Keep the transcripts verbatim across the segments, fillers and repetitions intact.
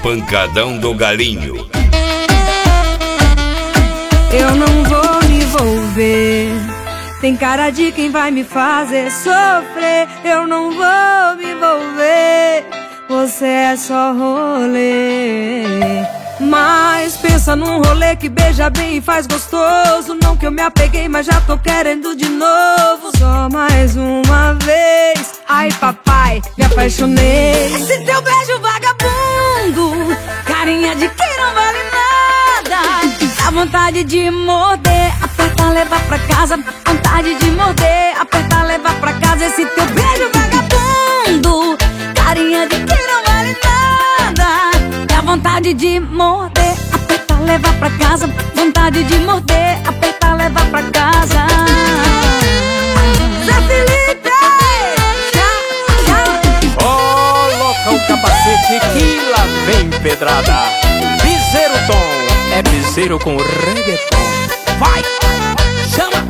pancadão do galinho. Eu não vou me envolver, tem cara de quem vai me fazer sofrer. Eu não vou me envolver, você é só rolê. Mas pensa num rolê que beija bem e faz gostoso. Não que eu me apeguei, mas já tô querendo de novo. Só mais uma vez, ai papai, me apaixonei. Esse teu beijo vagabundo, carinha de quem não vale nada. Dá vontade de morder, apertar, levar pra casa. Vontade de morder, apertar, levar pra casa. Esse teu beijo vagabundo, carinha de quem não vale nada. Dá vontade de morder, apertar, levar pra casa. Vontade de morder, apertar, levar pra casa. Zé Felipe! Coloca o capacete que lá vem pedrada. Piseiro Tom, é piseiro com reggaeton. Vai, chama!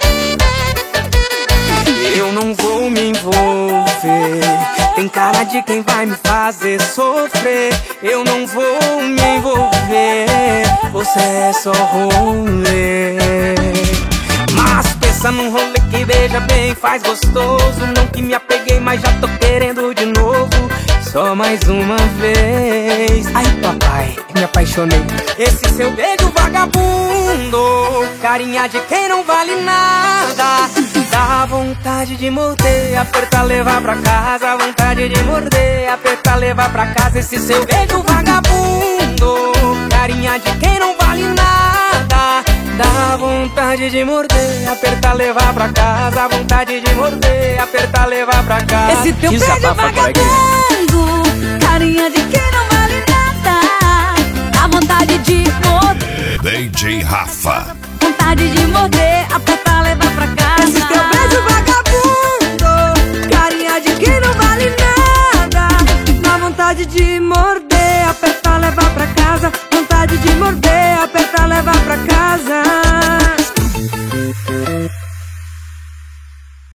Eu não vou me envolver, tem cara de quem vai me fazer sofrer. Eu não vou me envolver, você é só rolê. Mas pensa num rolê que beija bem, faz gostoso. Não que me apeguei, mas já tô querendo de novo. Só mais uma vez, ai papai, me apaixonei. Esse seu beijo vagabundo, carinha de quem não vale nada. Dá vontade de morder, apertar, levar pra casa. Vontade de morder, apertar, levar pra casa. Esse seu beijo vagabundo, carinha de quem não vale nada. Dá vontade de morder, apertar, levar pra casa. Vontade de morder, apertar, levar pra casa. Esse teu beijo vagabundo,